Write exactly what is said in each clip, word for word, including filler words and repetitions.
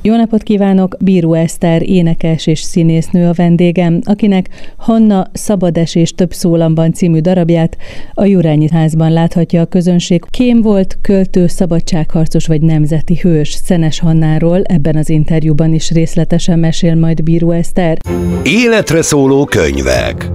Jó napot kívánok! Bíró Eszter, énekes és színésznő a vendégem, akinek Hanna szabadesés több szólamban című darabját a Jurányi Házban láthatja a közönség. Kém volt, költő, szabadságharcos vagy nemzeti hős. Szenes Hannáról ebben az interjúban is részletesen mesél majd Bíró Eszter. Életre szóló könyvek.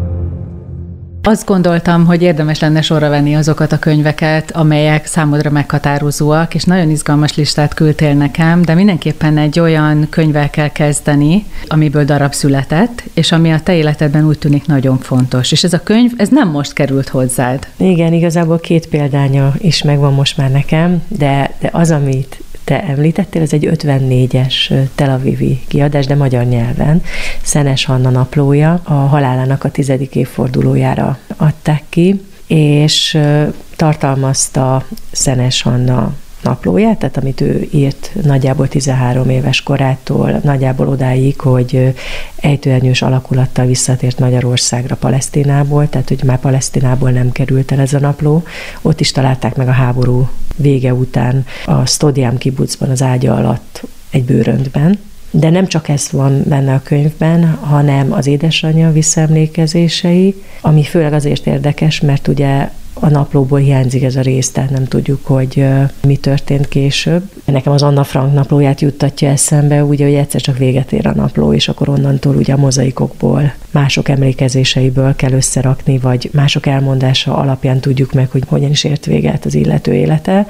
Azt gondoltam, hogy érdemes lenne sorra venni azokat a könyveket, amelyek számodra meghatározóak, és nagyon izgalmas listát küldtél nekem, de mindenképpen egy olyan könyvvel kell kezdeni, amiből darab született, és ami a te életedben úgy tűnik nagyon fontos. És ez a könyv, ez nem most került hozzád. Igen, igazából két példánya is megvan most már nekem, de, de az, amit te említettél, ez egy ötvennégyes Tel Avivi kiadás, de magyar nyelven. Szenes Hanna naplója, a halálának a tizedik évfordulójára adták ki, és tartalmazta Szenes Hanna naplóját, tehát amit ő írt nagyjából tizenhárom éves korától, nagyjából odáig, hogy ejtőernyős alakulattal visszatért Magyarországra Palesztinából, tehát hogy már Palesztinából nem került el ez a napló. Ott is találták meg a háború vége után a Stodiam kibucban az ágya alatt egy bőröntben. De nem csak ez van benne a könyvben, hanem az édesanyja visszaemlékezései, ami főleg azért érdekes, mert ugye a naplóból hiányzik ez a rész, tehát nem tudjuk, hogy mi történt később. Nekem az Anna Frank naplóját juttatja eszembe, ugye, hogy egyszer csak véget ér a napló, és akkor onnantól ugye a mozaikokból, mások emlékezéseiből kell összerakni, vagy mások elmondása alapján tudjuk meg, hogy hogyan is ért véget az illető élete.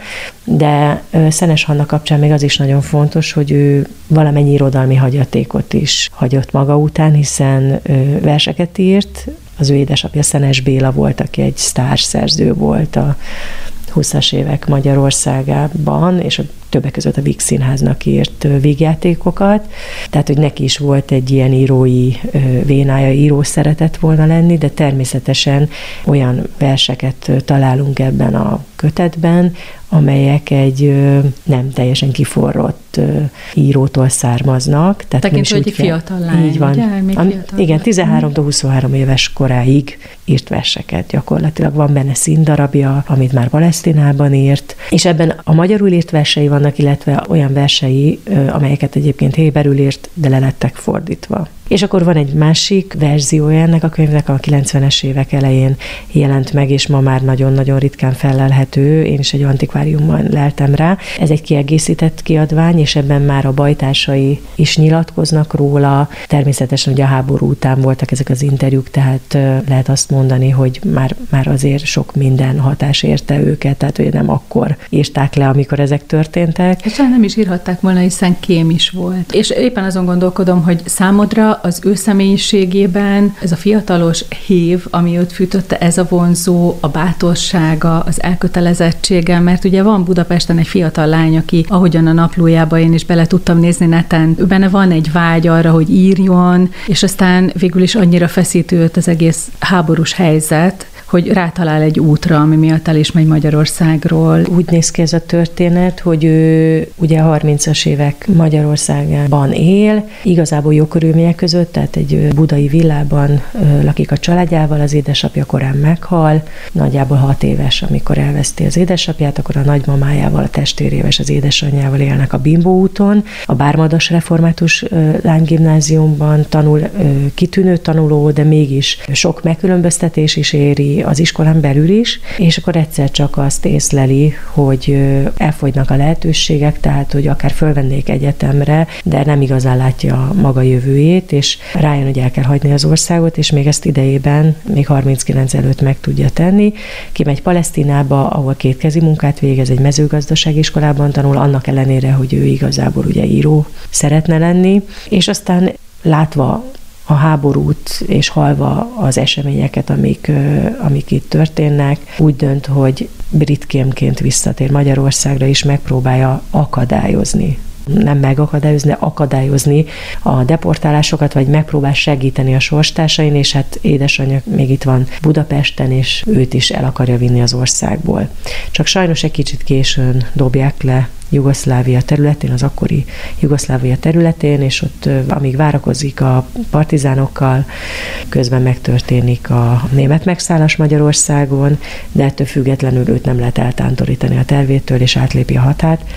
De Szenes Hanna kapcsán még az is nagyon fontos, hogy ő valamennyi irodalmi hagyatékot is hagyott maga után, hiszen verseket írt. Az ő édesapja Szenes Béla volt, aki egy sztárszerző volt a huszas évek Magyarországában, és a többek között a Víg Színháznak írt vígjátékokat, tehát, hogy neki is volt egy ilyen írói vénája, író szeretett volna lenni, de természetesen olyan verseket találunk ebben a kötetben, amelyek egy nem teljesen kiforrott írótól származnak. Tekintve, hogy egy fiatal lány. Így van. Ugye, Am, igen, tizenhárom huszonhárom éves koráig írt verseket gyakorlatilag. Van benne színdarabja, amit már Palesztinában írt, és ebben a magyarul írt versei vannak, illetve olyan versei, amelyeket egyébként héberül írt, de le lettek fordítva. És akkor van egy másik verziója ennek a könyvnek, a kilencvenes évek elején jelent meg, és ma már nagyon-nagyon ritkán fellelhető. Én is egy antikváriumban leltem rá. Ez egy kiegészített kiadvány, és ebben már a bajtársai is nyilatkoznak róla. Természetesen ugye a háború után voltak ezek az interjúk, tehát lehet azt mondani, hogy már, már azért sok minden hatás érte őket, tehát hogy nem akkor írták le, amikor ezek történtek. És nem is írhatták volna, hiszen kém is volt. És éppen azon gondolkodom, hogy számodra az ő személyiségében ez a fiatalos hív, ami őt fűtötte, ez a vonzó, a bátorsága, az elkötelezettsége, mert ugye van Budapesten egy fiatal lány, aki ahogyan a naplójába én is bele tudtam nézni neten, benne van egy vágy arra, hogy írjon, és aztán végül is annyira feszítő őt az egész háborús helyzet, hogy rátalál egy útra, ami miatt el is megy Magyarországról. Úgy néz ki ez a történet, hogy ő ugye a harmincas évek Magyarországában él, igazából jó körülmények között, tehát egy budai villában lakik a családjával, az édesapja korán meghal, nagyjából hat éves, amikor elveszti az édesapját, akkor a nagymamájával, a testvérével és az édesanyjával élnek a Bimbó úton. A Bármadas Református Lánygimnáziumban tanul, kitűnő tanuló, de mégis sok megkülönböztetés is éri, az iskolán belül is, és akkor egyszer csak azt észleli, hogy elfogynak a lehetőségek, tehát, hogy akár fölvennék egyetemre, de nem igazán látja a maga jövőjét, és rájön, hogy el kell hagyni az országot, és még ezt idejében, még harminckilenc előtt meg tudja tenni. Kimegy Palesztinába, ahol kétkezi munkát végez, egy mezőgazdasági iskolában tanul, annak ellenére, hogy ő igazából ugye író szeretne lenni, és aztán látva a háborút, és halva az eseményeket, amik, amik itt történnek, úgy dönt, hogy britkémként visszatér Magyarországra, és megpróbálja akadályozni. Nem megakadályozni, de akadályozni a deportálásokat, vagy megpróbál segíteni a sorstársain, és hát édesanyja még itt van Budapesten, és őt is el akarja vinni az országból. Csak sajnos egy kicsit későn dobják le Jugoszlávia területén, az akkori Jugoszlávia területén, és ott amíg várakozik a partizánokkal, közben megtörténik a német megszállás Magyarországon, de ettől függetlenül őt nem lehet eltántorítani a tervétől, és átlépi a határt.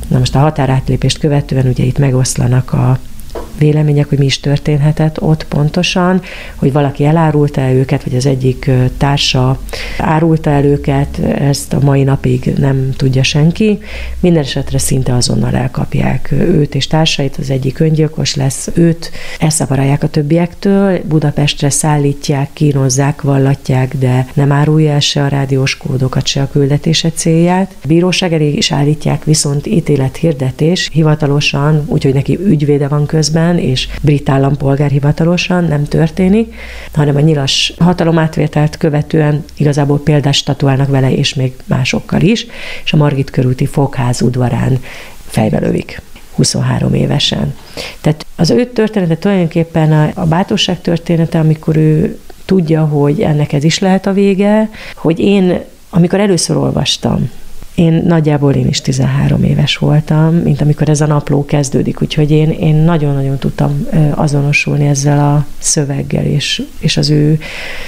Na most a határátlépést követően ugye itt megoszlanak a vélemények, hogy mi is történhetett ott pontosan, hogy valaki elárulta el őket, vagy az egyik társa árulta el őket, ezt a mai napig nem tudja senki. Minden esetre szinte azonnal elkapják őt és társait, az egyik öngyilkos lesz, őt elszavarálják a többiektől, Budapestre szállítják, kínozzák, vallatják, de nem árulja el se a rádiós kódokat, se a küldetése célját. A bíróság elé is állítják, viszont ítélethirdetés hivatalosan, úgyhogy neki ügyvéde van közben, és brit állampolgár hivatalosan nem történik, hanem a nyilas hatalomátvételt követően igazából példát statuálnak vele, és még másokkal is, és a Margit körúti Fogház udvarán fejbe lövik, huszonhárom évesen. Tehát az ő története tulajdonképpen a, a bátorság története, amikor ő tudja, hogy ennek ez is lehet a vége, hogy én, amikor először olvastam, Én nagyjából én is tizenhárom éves voltam, mint amikor ez a napló kezdődik, úgyhogy én, én nagyon-nagyon tudtam azonosulni ezzel a szöveggel és, és az ő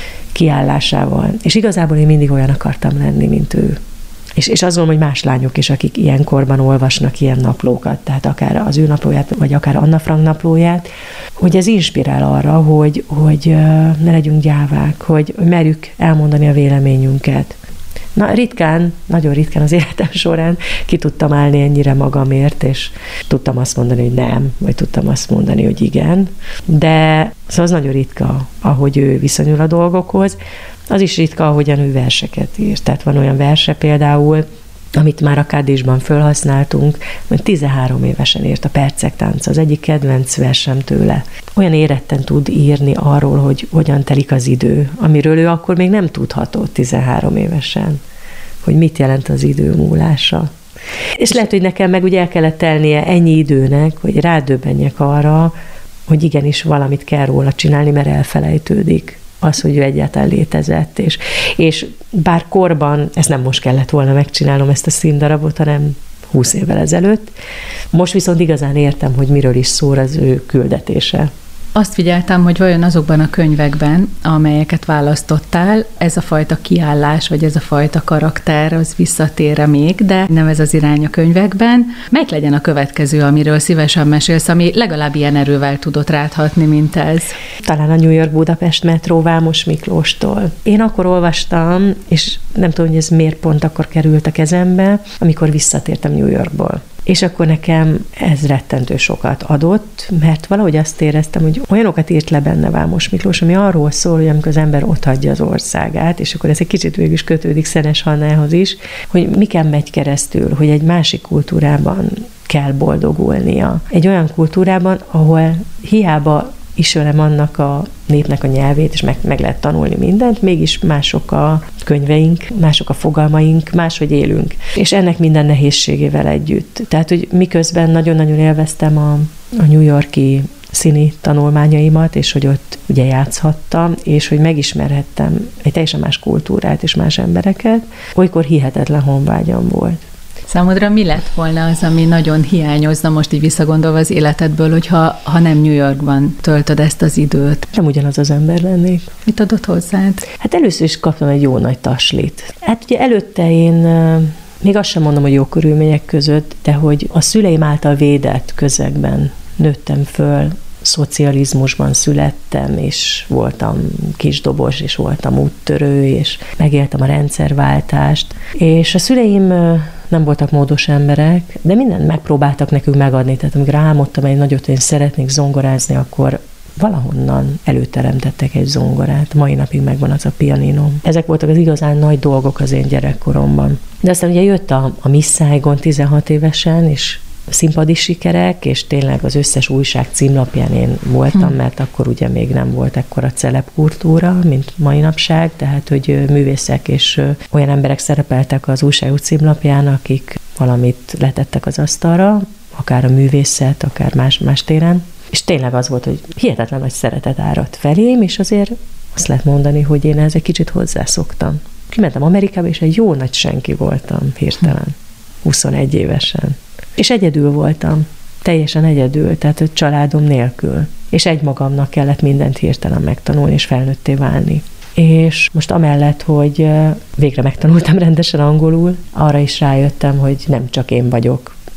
kiállásával. És igazából én mindig olyan akartam lenni, mint ő. És, és azon, hogy más lányok is, akik ilyenkorban olvasnak ilyen naplókat, tehát akár az ő naplóját, vagy akár Anna Frank naplóját, hogy ez inspirál arra, hogy, hogy ne legyünk gyávák, hogy merjük elmondani a véleményünket. Na, ritkán, nagyon ritkán az életem során ki tudtam állni ennyire magamért, és tudtam azt mondani, hogy nem, vagy tudtam azt mondani, hogy igen. De szóval az nagyon ritka, ahogy ő viszonyul a dolgokhoz. Az is ritka, ahogyan ő verseket ír. Tehát van olyan verse például, amit már a Kádésban felhasználtunk, mert tizenhárom évesen írt a Percek tánca, az egyik kedvenc versem tőle. Olyan éretten tud írni arról, hogy hogyan telik az idő, amiről ő akkor még nem tudhatott tizenhárom évesen, hogy mit jelent az idő múlása. És lehet, hogy nekem meg ugye el kellett telnie ennyi időnek, hogy rádöbbenjek arra, hogy igenis valamit kell róla csinálni, mert elfelejtődik az, hogy ő egyáltalán létezett, és, és bár korban, ezt nem most kellett volna megcsinálnom, ezt a színdarabot, hanem húsz évvel ezelőtt, most viszont igazán értem, hogy miről is szól az ő küldetése. Azt figyeltem, hogy vajon azokban a könyvekben, amelyeket választottál, ez a fajta kiállás, vagy ez a fajta karakter, az visszatér még, de nem ez az irány a könyvekben. Melyik legyen a következő, amiről szívesen mesélsz, ami legalább ilyen erővel tudott ráthatni, mint ez? Talán a New York-Budapest metró Vámos Miklóstól. Én akkor olvastam, és nem tudom, hogy ez miért pont akkor került a kezembe, amikor visszatértem New Yorkból. És akkor nekem ez rettentő sokat adott, mert valahogy azt éreztem, hogy olyanokat írt le benne Vámos Miklós, ami arról szól, hogy amikor az ember otthagyja az országát, és akkor ez egy kicsit végül is kötődik Szenes Hannához is, hogy miken megy keresztül, hogy egy másik kultúrában kell boldogulnia. Egy olyan kultúrában, ahol hiába ismerem annak a népnek a nyelvét, és meg, meg lehet tanulni mindent, mégis mások a könyveink, mások a fogalmaink, máshogy élünk. És ennek minden nehézségével együtt. Tehát, hogy miközben nagyon-nagyon élveztem a, a New York-i színi tanulmányaimat, és hogy ott ugye játszhattam, és hogy megismerhettem egy teljesen más kultúrát és más embereket, olykor hihetetlen honvágyam volt. Számodra mi lett volna az, ami nagyon hiányozna most így visszagondolva az életedből, hogyha ha nem New Yorkban töltöd ezt az időt? Nem ugyanaz az ember lennék. Mit adott hozzád? Hát először is kaptam egy jó nagy taslit. Hát ugye előtte én, még azt sem mondom, hogy jó körülmények között, de hogy a szüleim által védett közegben nőttem föl, szocializmusban születtem, és voltam kisdobos, és voltam úttörő, és megéltem a rendszerváltást. És a szüleim nem voltak módos emberek, de mindent megpróbáltak nekünk megadni. Tehát amikor álmodtam egy nagyot, hogy én szeretnék zongorázni, akkor valahonnan előteremtettek egy zongorát. Mai napig megvan az a pianinom. Ezek voltak az igazán nagy dolgok az én gyerekkoromban. De aztán ugye jött a, a Miss Saigon tizenhat évesen, és színpadi sikerek, és tényleg az összes újság címlapján én voltam, mert akkor ugye még nem volt ekkora celebkultúra, mint mai napság, tehát hogy művészek és olyan emberek szerepeltek az újságok címlapján, akik valamit letettek az asztalra, akár a művészet, akár más, más téren. És tényleg az volt, hogy hihetetlen nagy szeretet áradt felém, és azért azt lehet mondani, hogy én ehhez egy kicsit hozzászoktam. Kimentem Amerikába, és egy jó nagy senki voltam hirtelen, huszonegy évesen. És egyedül voltam, teljesen egyedül, tehát a családom nélkül. És egymagamnak kellett mindent hirtelen megtanulni, és felnőtté válni. És most amellett, hogy végre megtanultam rendesen angolul, arra is rájöttem, hogy nem csak én vagyok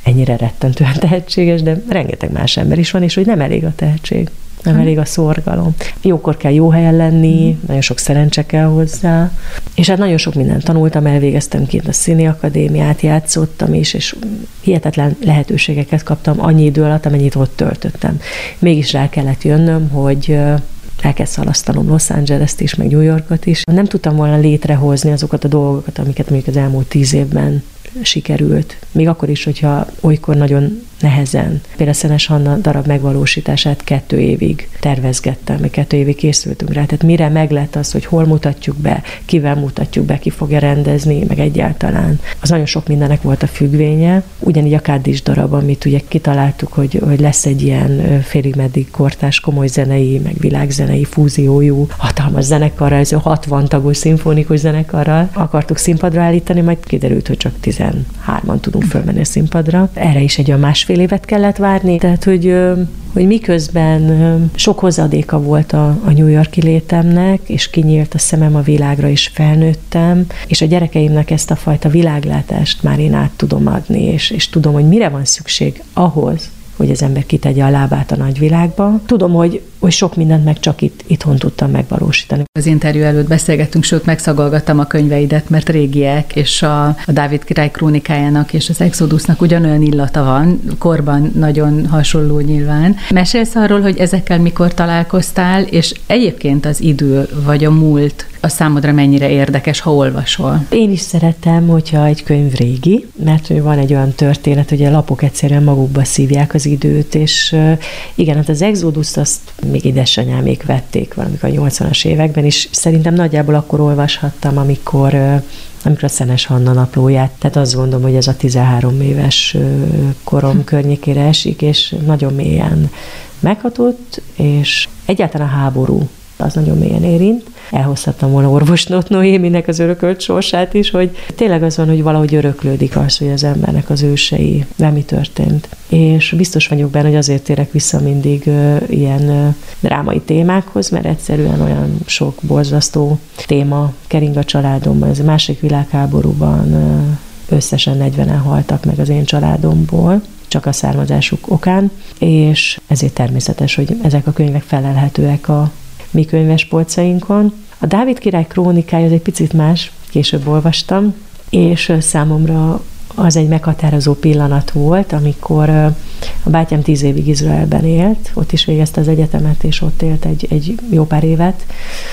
ennyire rettentően tehetséges, de rengeteg más ember is van, és hogy nem elég a tehetség. Nem elég a szorgalom. Jókor kell jó helyen lenni, mm. nagyon sok szerencse kell hozzá, és hát nagyon sok mindent tanultam, elvégeztem kint a Színi Akadémiát, játszottam is, és hihetetlen lehetőségeket kaptam annyi idő alatt, amennyit ott töltöttem. Mégis rá kellett jönnöm, hogy el kell szalasztanom Los Angeles-t is, meg New Yorkot is. Nem tudtam volna létrehozni azokat a dolgokat, amiket mondjuk az elmúlt tíz évben sikerült. Még akkor is, hogyha olykor nagyon nehezen. Például Szenes Hanna darab megvalósítását kettő évig tervezgettem, meg kettő évig készültünk rá. Tehát mire meglett az, hogy hol mutatjuk be, kivel mutatjuk be, ki fogja rendezni, meg egyáltalán. Az nagyon sok mindennek volt a függvénye. Ugyanígy a Kárdis darab, amit ugye kitaláltuk, hogy, hogy lesz egy ilyen félig meddig kortárs, komoly zenei, meg világzenei fúziójú, hatalmas zenekarral, ez a hatvan tagos szimfonikus zenekarral akartuk színpadra állítani, majd kiderült, hogy csak tizenhárman tudunk fölmenni a színpadra. Erre is egy olyan másfél évet kellett várni, tehát hogy, hogy miközben sok hozadéka volt a, a New York-i létemnek, és kinyílt a szemem a világra, és felnőttem, és a gyerekeimnek ezt a fajta világlátást már én át tudom adni, és, és tudom, hogy mire van szükség ahhoz, hogy az ember kitegye a lábát a nagyvilágba. Tudom, hogy, hogy sok mindent meg csak itt, itthon tudtam megvalósítani. Az interjú előtt beszélgettünk, sőt megszagolgattam a könyveidet, mert régiek, és a, a Dávid király krónikájának és az Exodusnak ugyanolyan illata van, korban nagyon hasonló nyilván. Mesélsz arról, hogy ezekkel mikor találkoztál, és egyébként az idő vagy a múlt a számodra mennyire érdekes, ha olvasol? Én is szeretem, hogyha egy könyv régi, mert van egy olyan történet, hogy a lapok egyszerűen magukba szívják az időt, és igen, hát az Exodust azt még édesanyámék vették valamikor a nyolcvanas években, és szerintem nagyjából akkor olvashattam, amikor amikor a Szenes Hanna naplóját, tehát azt gondolom, hogy ez a tizenhárom éves korom környékére esik, és nagyon mélyen meghatott, és egyáltalán a háború az nagyon mélyen érint. Elhozhattam volna orvosnót Noéminek az örökölt sorsát is, hogy tényleg az van, hogy valahogy öröklődik az, hogy az embernek az ősei nem mi történt. És biztos vagyok benne, hogy azért térek vissza mindig uh, ilyen uh, drámai témákhoz, mert egyszerűen olyan sok borzasztó téma kering a családomban. Ez a második világháborúban uh, összesen negyvenen haltak meg az én családomból, csak a származásuk okán, és ezért természetes, hogy ezek a könyvek felelhetőek a mi könyvespolcainkon. A Dávid király krónikája az egy picit más, később olvastam, és számomra az egy meghatározó pillanat volt, amikor a bátyám tíz évig Izraelben élt, ott is végezte az egyetemet, és ott élt egy, egy jó pár évet,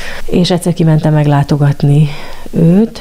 és egyszer kimentem meglátogatni őt,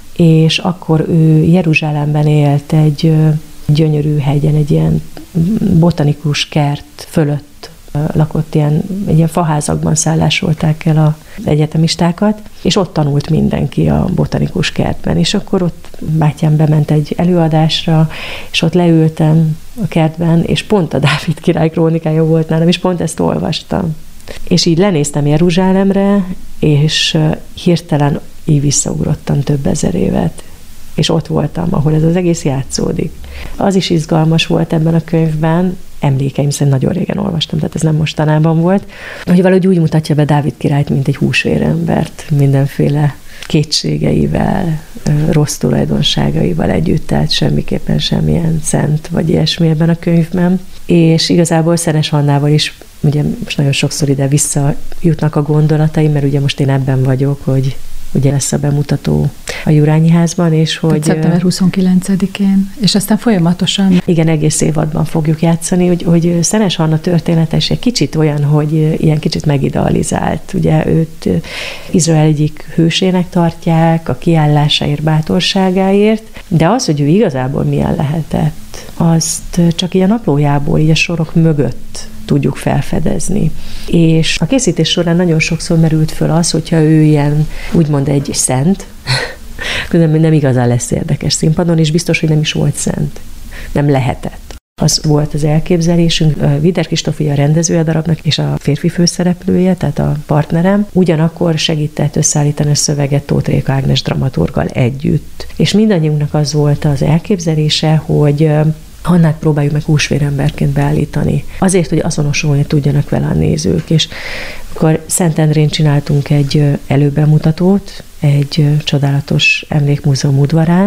és akkor ő Jeruzsálemben élt egy gyönyörű hegyen, egy ilyen botanikus kert fölött lakott, ilyen, egy ilyen faházakban szállásolták el az egyetemistákat, és ott tanult mindenki a botanikus kertben, és akkor ott bátyám bement egy előadásra, és ott leültem a kertben, és pont a Dávid király krónikája volt nálam, és pont ezt olvastam. És így lenéztem Jeruzsálemre, és hirtelen így visszaugrottam több ezer évet, és ott voltam, ahol ez az egész játszódik. Az is izgalmas volt ebben a könyvben, emlékeim szerint nagyon régen olvastam, tehát ez nem mostanában volt, hogy valahogy úgy mutatja be Dávid királyt, mint egy húsvérembert, mindenféle kétségeivel, rossz tulajdonságaival együtt, tehát semmiképpen semmilyen szent vagy ilyesmi ebben a könyvben. És igazából Szenes Hannával is, ugye most nagyon sokszor ide visszajutnak a gondolataim, mert ugye most én ebben vagyok, hogy ugye lesz a bemutató a Jurányi Házban, és hogy... szeptember huszonkilencedikén, és aztán folyamatosan... Igen, egész évadban fogjuk játszani, hogy, hogy Szenes Hanna története is egy kicsit olyan, hogy ilyen kicsit megidealizált. Ugye őt Izrael egyik hősének tartják, a kiállásáért, bátorságáért, de az, hogy ő igazából milyen lehetett, azt csak így a naplójából, így a sorok mögött tudjuk felfedezni. És a készítés során nagyon sokszor merült föl az, hogyha ő ilyen, úgymond egy szent, különben nem igazán lesz érdekes színpadon, és biztos, hogy nem is volt szent. Nem lehetett. Az volt az elképzelésünk. Vider Kristófi a rendezője a darabnak, és a férfi főszereplője, tehát a partnerem, ugyanakkor segített összeállítani a szöveget Tóth Réka Ágnes dramaturggal együtt. És mindannyiunknak az volt az elképzelése, hogy Hannát próbáljuk meg húsvéremberként beállítani. Azért, hogy azonosulni tudjanak vele a nézők. És akkor Szentendrén csináltunk egy előbemutatót, egy csodálatos emlékmúzeum udvarán,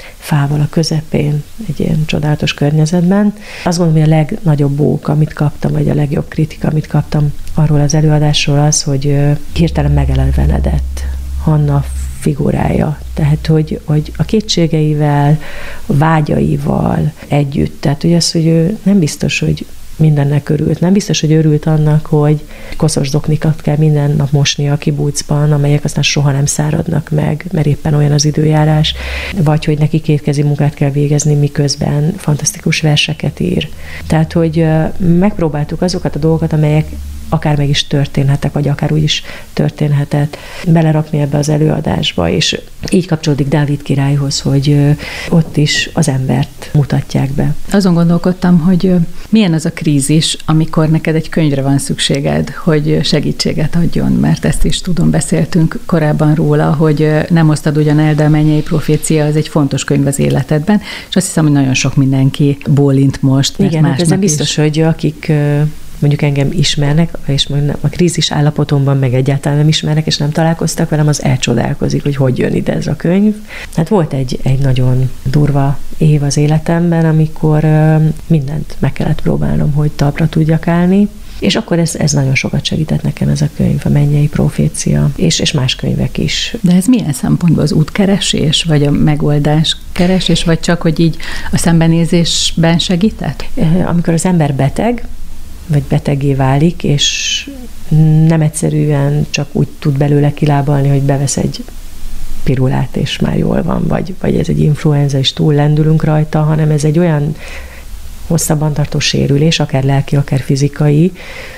fával a közepén, egy ilyen csodálatos környezetben. Azt gondolom, hogy a legnagyobb bók, amit kaptam, vagy a legjobb kritika, amit kaptam arról az előadásról az, hogy hirtelen megelevenedett Hanna figurája. Tehát, hogy, hogy a kétségeivel, a vágyaival együtt. Tehát, hogy az, hogy ő nem biztos, hogy mindennek örült. Nem biztos, hogy örült annak, hogy koszos zoknikat kell minden nap mosni a kibucban, amelyek aztán soha nem száradnak meg, mert éppen olyan az időjárás, vagy hogy neki kétkezi munkát kell végezni, miközben fantasztikus verseket ír. Tehát, hogy megpróbáltuk azokat a dolgokat, amelyek akár meg is történhettek, vagy akár úgy is történhetett, belerakni ebbe az előadásba, és így kapcsolódik Dávid királyhoz, hogy ott is az embert mutatják be. Azon gondolkodtam, hogy milyen az a krízis, amikor neked egy könyvre van szükséged, hogy segítséget adjon, mert ezt is tudom, beszéltünk korábban róla, hogy nem osztad ugyan el, de a Mennyei Profécia az egy fontos könyv az életedben, és azt hiszem, hogy nagyon sok mindenki bólint most. Igen, hát ez nem biztos, hogy akik mondjuk engem ismernek, és a krízis állapotomban meg egyáltalán nem ismernek, és nem találkoztak velem, az elcsodálkozik, hogy hogy jön ide ez a könyv. Hát volt egy, egy nagyon durva év az életemben, amikor mindent meg kellett próbálnom, hogy talpra tudjak állni, és akkor ez, ez nagyon sokat segített nekem ez a könyv, a Mennyei Profécia, és, és más könyvek is. De ez milyen szempontból, az útkeresés, vagy a megoldás keresés, vagy csak, hogy így a szembenézésben segített? Amikor az ember beteg, vagy beteggé válik, és nem egyszerűen csak úgy tud belőle kilábalni, hogy bevesz egy pirulát, és már jól van, vagy, vagy ez egy influenza, és túl lendülünk rajta, hanem ez egy olyan hosszabban tartó sérülés, akár lelki, akár fizikai,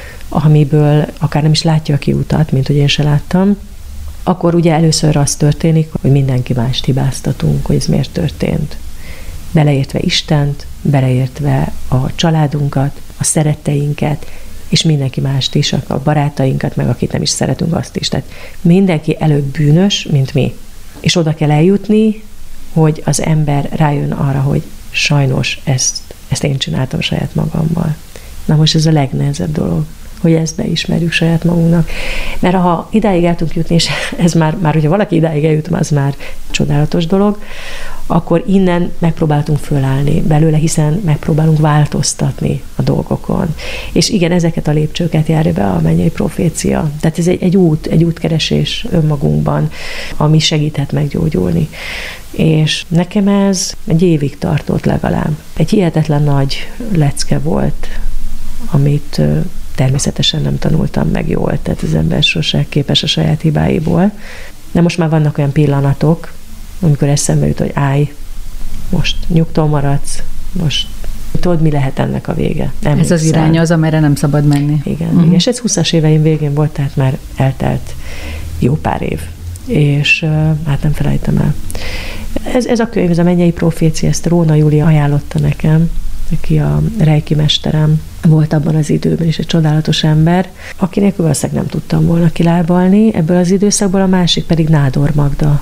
amiből akár nem is látja a kiutat, mint hogy én se láttam, akkor ugye először az történik, hogy mindenki mást hibáztatunk, hogy ez miért történt. Beleértve Istent, beleértve a családunkat, a szeretteinket, és mindenki mást is, a barátainkat, meg akit nem is szeretünk, azt is. Tehát mindenki előbb bűnös, mint mi. És oda kell eljutni, hogy az ember rájön arra, hogy sajnos ezt, ezt én csináltam saját magammal. Na most ez a legnehezebb dolog, hogy ezt beismerjük saját magunknak. Mert ha idáig el tudunk jutni, és ez már, már hogyha valaki idáig eljut, az már csodálatos dolog, akkor innen megpróbáltunk fölállni belőle, hiszen megpróbálunk változtatni a dolgokon. És igen, ezeket a lépcsőket járja be a Mennyei Profécia. Tehát ez egy, egy út, egy útkeresés önmagunkban, ami segíthet meggyógyulni. És nekem ez egy évig tartott legalább. Egy hihetetlen nagy lecke volt, amit természetesen nem tanultam meg jól, tehát az ember sose képes a saját hibáiból. De most már vannak olyan pillanatok, amikor eszembe jut, hogy állj, most nyugton maradsz, most tudod, mi lehet ennek a vége. Nem ez az irány az, amerre nem szabad menni. Igen, uh-huh. igen. És ez húszas éveim végén volt, tehát már eltelt jó pár év. És uh, hát nem felejtem el. Ez, ez a könyv, ez a Mennyei Profécia, ezt Róna Júlia ajánlotta nekem, aki a reiki mesterem volt abban az időben is, egy csodálatos ember, akinek valószínűleg nem tudtam volna kilábalni ebből az időszakból, a másik pedig Nádor Magda,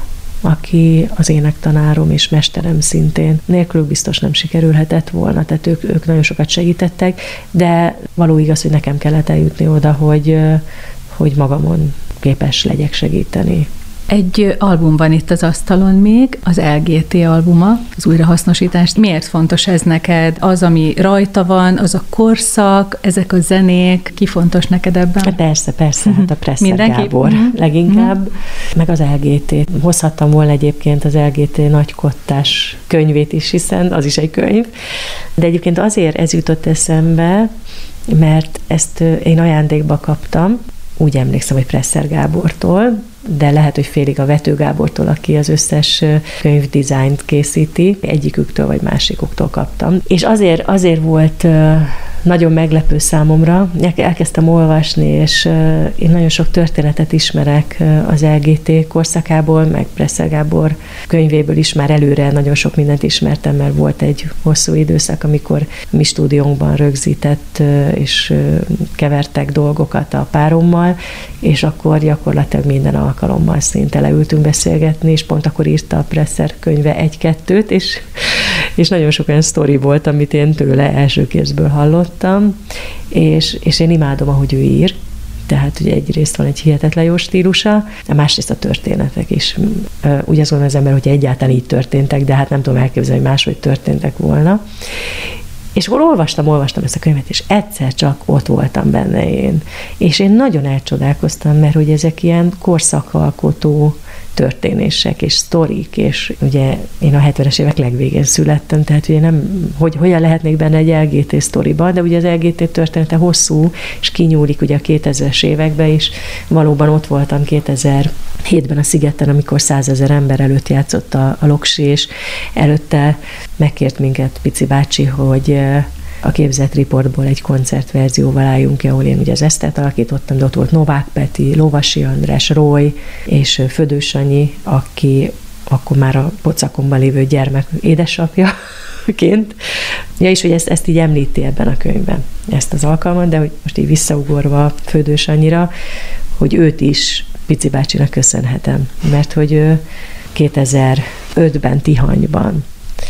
aki az énektanárom és mesterem szintén. Nélkülük biztos nem sikerülhetett volna, tehát ők, ők nagyon sokat segítettek, de való igaz, hogy nekem kellett eljutni oda, hogy, hogy magamon képes legyek segíteni. Egy album van itt az asztalon még, az el gé té albuma, az újrahasznosítás. Miért fontos ez neked? Az, ami rajta van, az a korszak, ezek a zenék, ki fontos neked ebben? Persze, persze, hát a Presser Gábor uh-huh. leginkább, uh-huh. meg az el gé té. Hozhattam volna egyébként az el gé té nagykottás könyvét is, hiszen az is egy könyv, de egyébként azért ez jutott eszembe, mert ezt én ajándékba kaptam, úgy emlékszem, hogy Presser Gábortól, de lehet, hogy félig a Vető Gábortól, aki az összes könyvdizájnt készíti, egyiküktől vagy másikuktól kaptam. És azért, azért volt nagyon meglepő számomra, elkezdtem olvasni, és én nagyon sok történetet ismerek az el gé té korszakából, meg Presser Gábor könyvéből is már előre nagyon sok mindent ismertem, mert volt egy hosszú időszak, amikor mi stúdiónkban rögzített és kevertek dolgokat a párommal, és akkor gyakorlatilag minden alkalommal szinte leültünk beszélgetni, és pont akkor írta a Presser könyve egy-kettőt, és, és nagyon sok olyan sztori volt, amit én tőle első kézből hallottam, és, és én imádom, ahogy ő ír. tehát ugye egyrészt van egy hihetetlen jó stílusa, de másrészt a történetek is. Úgy azt gondolom az ember, hogy egyáltalán így történtek, de hát nem tudom elképzelni, hogy máshogy történtek volna. És akkor olvastam, olvastam ezt a könyvet, és egyszer csak ott voltam benne én. És én nagyon elcsodálkoztam, mert hogy ezek ilyen korszakalkotó történések és sztorik, és ugye én a hetvenes évek legvégén születtem, tehát ugye nem, hogy hogyan lehetnék benne egy el gé té sztoriban, de ugye az el gé té története hosszú, és kinyúlik ugye a kétezres évekbe is. Valóban ott voltam kétezer-hétben a Szigeten, amikor százezer ember előtt játszott a, a Loksi, és előtte megkért minket Pici bácsi, hogy a Képzett Riportból egy koncertverzióval álljunk ki, ahol én ugye az Esztert alakítottam, de ott volt Novák Peti, Lovasi András, Roy és Födős Sanyi, aki akkor már a pocakomban lévő gyermek édesapjaként. Ja, és hogy ezt, ezt így említi ebben a könyvben, ezt az alkalmat, de hogy most így visszaugorva Födős Sanyira, hogy őt is Pici bácsinak köszönhetem, mert hogy ő kétezer-ötben Tihanyban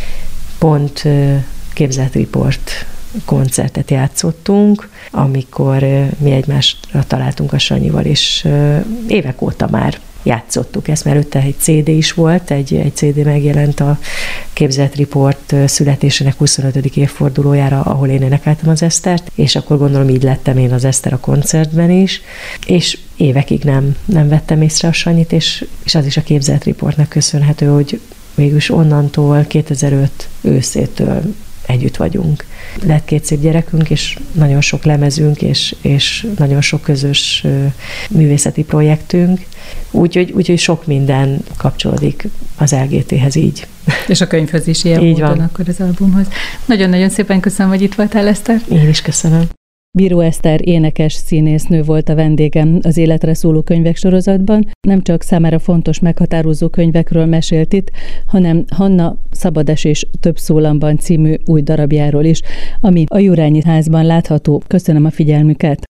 pont Képzett Riport koncertet játszottunk, amikor mi egymásra találtunk a Sanyival, és évek óta már játszottuk ezt, mert előtte egy cé dé is volt, egy, egy cé dé megjelent a Képzett Riport születésének huszonötödik évfordulójára, ahol én énekeltem az Esztert, és akkor gondolom így lettem én az Eszter a koncertben is, és évekig nem, nem vettem észre a Sanyit, és, és az is a Képzett Riportnak köszönhető, hogy végülis onnantól, kétezer-öt őszétől együtt vagyunk. Lett két szép gyerekünk, és nagyon sok lemezünk, és, és nagyon sok közös művészeti projektünk. Úgyhogy úgy, sok minden kapcsolódik az el gé téhez így. És a könyvhöz is ilyen így módon, van. Akkor az albumhoz. Nagyon-nagyon szépen köszönöm, hogy itt voltál, Eszter. Én is köszönöm. Bíró Eszter énekes színésznő volt a vendégem az Életre szóló könyvek sorozatban. Nem csak számára fontos, meghatározó könyvekről mesélt itt, hanem Hanna Szabadesés több szólamban című új darabjáról is, ami a Jurányi Házban látható. Köszönöm a figyelmüket!